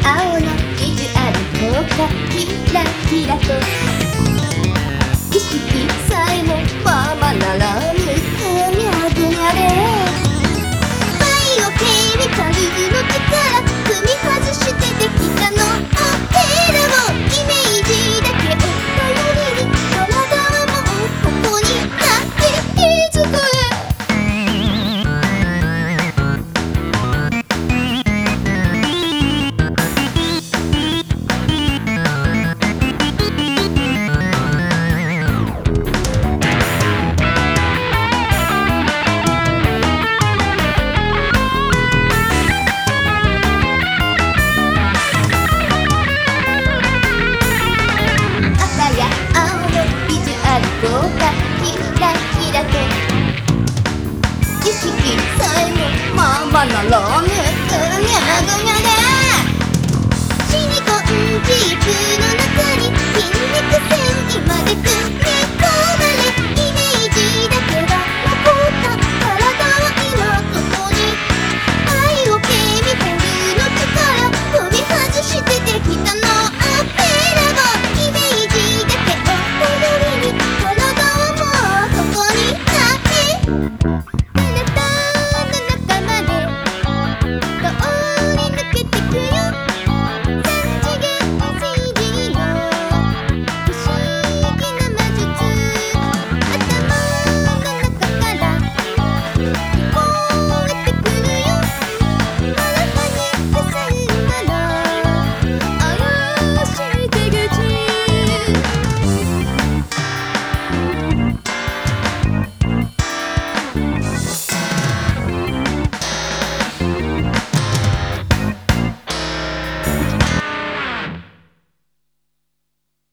青のビジュアル効果キラキラと意識さえもままならぬぐにゃぐにゃでバイオケミカルの力踏み外してできたのテーラをイメージだけを頼りに体はもうここになっていつこへキラキラと意識さえもままならぬぐにゃぐにゃでシリコンチップの